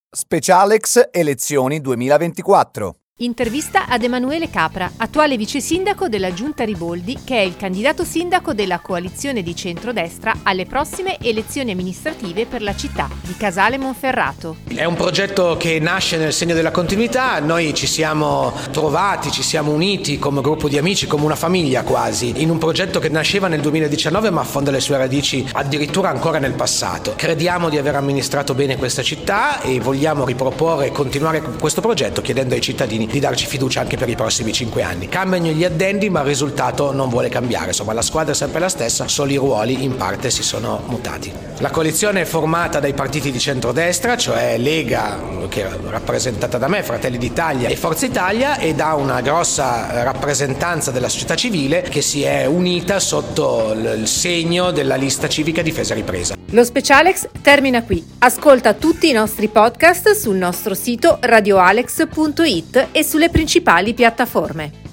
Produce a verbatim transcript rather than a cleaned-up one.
Specialex Elezioni duemilaventiquattro. Intervista ad Emanuele Capra, attuale vice sindaco della Giunta Riboldi, che è il candidato sindaco della coalizione di centrodestra alle prossime elezioni amministrative per la città di Casale Monferrato. È un progetto che nasce nel segno della continuità. Noi ci siamo trovati, ci siamo uniti come gruppo di amici, come una famiglia quasi, in un progetto che nasceva nel duemiladiciannove ma affonda le sue radici addirittura ancora nel passato. Crediamo di aver amministrato bene questa città e vogliamo riproporre e continuare con questo progetto chiedendo ai cittadini di darci fiducia anche per i prossimi cinque anni. Cambiano gli addendi ma il risultato non vuole cambiare, insomma la squadra è sempre la stessa, solo i ruoli in parte si sono mutati. La coalizione è formata dai partiti di centrodestra, cioè Lega, che è rappresentata da me, Fratelli d'Italia e Forza Italia, e da una grossa rappresentanza della società civile che si è unita sotto il segno della lista civica Difesa e Ripresa. Lo Specialex termina qui. Ascolta tutti i nostri podcast sul nostro sito radioalex punto it e sulle principali piattaforme.